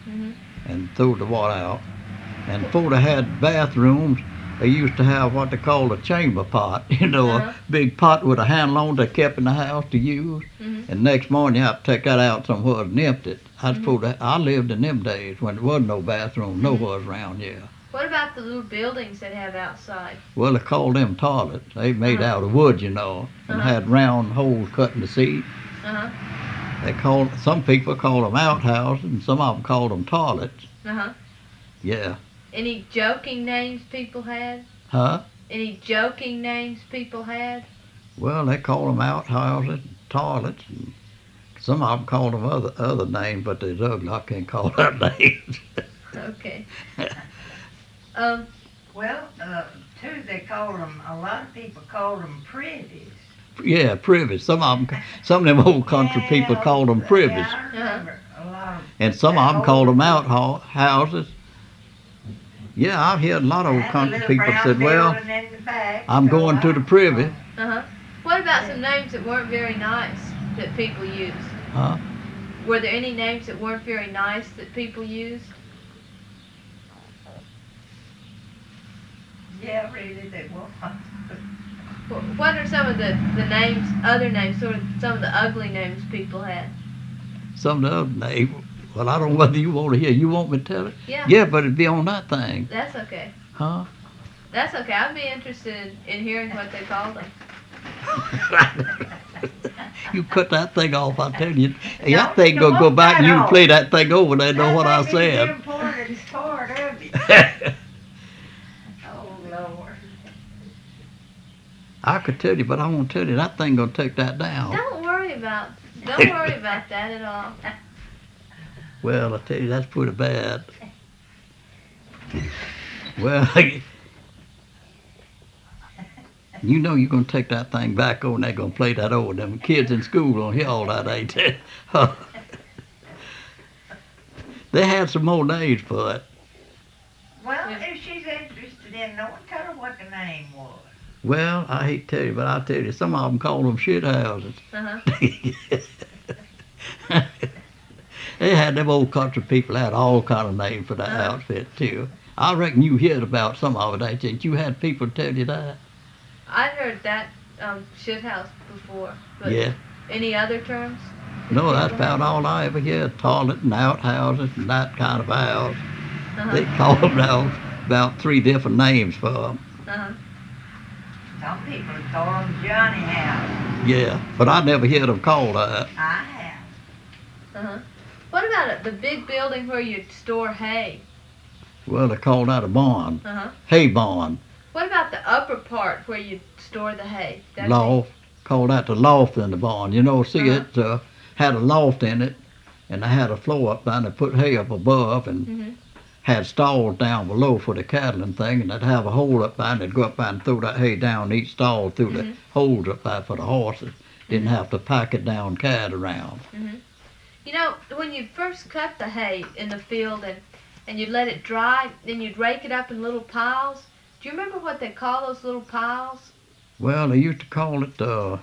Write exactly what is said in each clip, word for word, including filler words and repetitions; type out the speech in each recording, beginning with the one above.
Mhm. and threw the water out. And before they had bathrooms, they used to have what they called a chamber pot. You know, a Uh-huh. big pot with a handle on they kept in the house to use. Mhm. And next morning you have to take that out somewhere and empty it. I Mhm. suppose that, I lived in them days when there was no bathroom Mhm. nowhere around here. What about the little buildings that have outside? Well, they called them toilets. They made Uh-huh. out of wood, you know, and Uh-huh. had round holes cut in the seat. Uh-huh. They called some people called them outhouses, and some of them called them toilets. Uh-huh. Yeah, Any joking names people had? huh? Any joking names people had? Well, they called them outhouses, and toilets, and some of them called them other other names, but they're ugly. I can't call their names. Okay. Um, Well, uh, too, they call them, a lot of people call them privies. Yeah, privies. Some of them, some of them old country people Yeah, called them privies, Yeah, I remember a lot of and some of them that called them older outhouses. Yeah, I've heard a lot of old Had a country little people brown said, "Well, building in the back, I'm so going to I- the privy." uh-huh. What about some names that weren't very nice that people used? Huh? Were there any names that weren't very nice that people used? Yeah, really, they will. Wh- What are some of the, the names, other names, sort of some of the ugly names people had? Some of the other names. Well, I don't know whether you want to hear. You want me to tell it? Yeah. Yeah, but it'd be on that thing, That's okay. huh? That's okay. I'd be interested in hearing what they called them. You cut that thing off, I tell you. Hey, No, that thing you gonna go want back and that you can off. play that thing over. They know what I That may be the said. important part of it. Oh, Lord. I could tell you, but I won't tell you. That thing gonna take that down. Don't worry about don't worry about that at all. Well, I tell you, that's pretty bad. Well, you know you're gonna take that thing back over and they're gonna play that over. Them kids in school gonna hear all that, ain't they? They had some more names for it. Well, if she's interested in knowing, tell her what the name was. Well, I hate to tell you, but I'll tell you, some of them call them shit houses. Uh-huh. They had them old country people had all kind of names for that Uh-huh. outfit too. I reckon you heard about some of it, ain't you? You had people tell you that. I heard that um, shit house before. But Yeah. Any other terms? No, that's about all I ever heard. Toilet and outhouses and that kind of house. Uh-huh. They call them now about three different names for them. Uh-huh. Some people call them Johnny House. Yeah, but I never heard them called that. I have. Uh-huh. What about it, the big building where you store hay? Well, they call that a barn. Uh-huh. Hay barn. What about the upper part where you store the hay? That's Loft. Call that the loft in the barn. You know, see, Uh-huh. it uh, had a loft in it, and they had a floor up there, and they put hay up above, and Mm-hmm. had stalls down below for the cattle and thing, and they'd have a hole up there, and they'd go up there and throw that hay down each stall through Mhm. the holes up there for the horses. Didn't have to pack it down, carry it around. Mm-hmm. You know, when you first cut the hay in the field and, and you'd let it dry, then you'd rake it up in little piles. Do you remember what they call those little piles? Well, they used to call it, uh,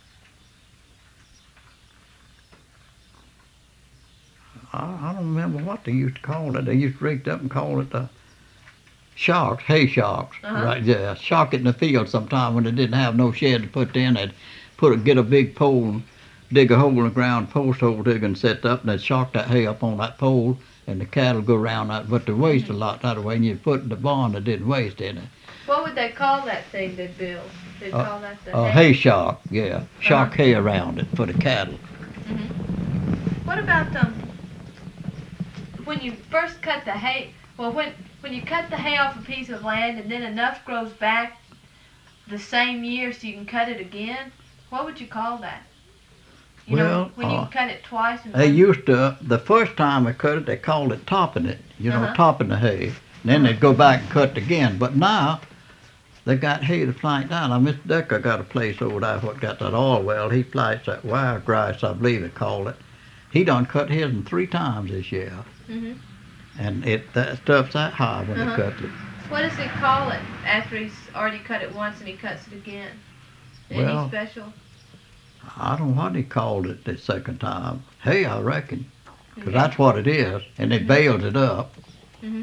I, I don't remember what they used to call it. They used to rake it up and call it the shocks, hay shocks. Uh-huh. Right, yeah. Shock it in the field sometime when they didn't have no shed to put in. They'd put a, get a big pole and dig a hole in the ground, post hole digger and set up, and they'd shock that hay up on that pole, and the cattle go around that. But they waste a lot that way, and you'd put in the barn that didn't waste any. What would they call that thing they'd build? They'd Uh, call that the A hay. hay shock, yeah. Shock Uh-huh. hay around it for the cattle. Mm-hmm. What about um, when you first cut the hay? Well, when when you cut the hay off a piece of land and then enough grows back the same year so you can cut it again, what would you call that? You know, Well, when you uh, cut it twice. And They one- used to, the first time they cut it, they called it topping it, you know, Uh-huh. topping the hay. And then they'd go back and cut it again. But now, they got hay to plant down. Now, Mister Decker got a place over there what got that oil well. He plants that wiregrass, I believe they call it. He done cut his in three times this year. Mhm. And it that stuff's that high when Uh-huh. they cut it. What does he call it after he's already cut it once and he cuts it again? Any Well- special? I don't know what he called it the second time. Hay, I reckon. 'cause that's what it is, and it bales it up. hmm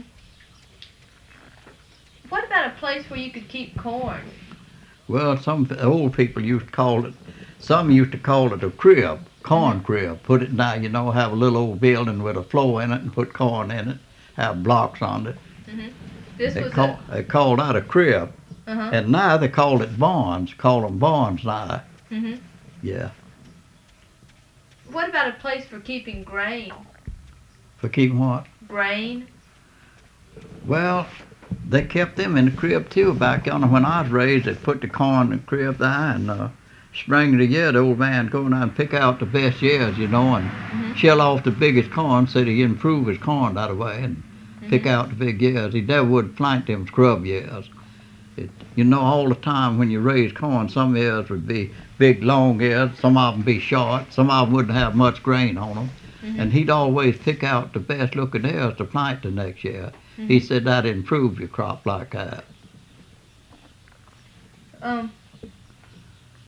What about a place where you could keep corn? Well, some f- old people used to call it, some used to call it a crib, corn crib. Put it down, you know, have a little old building with a floor in it and put corn in it, have blocks on it. hmm This They was call, they called that a crib. a, uh-huh. And now they call it barns, call them barns now. hmm Yeah, What about a place for keeping grain? for keeping what? Grain? Well, they kept them in the crib too back yonder when I was raised. They put the corn in the crib there, and uh, spring of the year, the old man go down and pick out the best years, you know, and Mhm. shell off the biggest corn so that he improve his corn that way and pick Mhm. out the big years. He never would plant them scrub years. It, you know, all the time when you raise corn, some years would be big, long ears, some of them be short, some of them wouldn't have much grain on them. Mhm. And he'd always pick out the best looking ears to plant the next year. Mhm. He said that improved your crop like that. Um,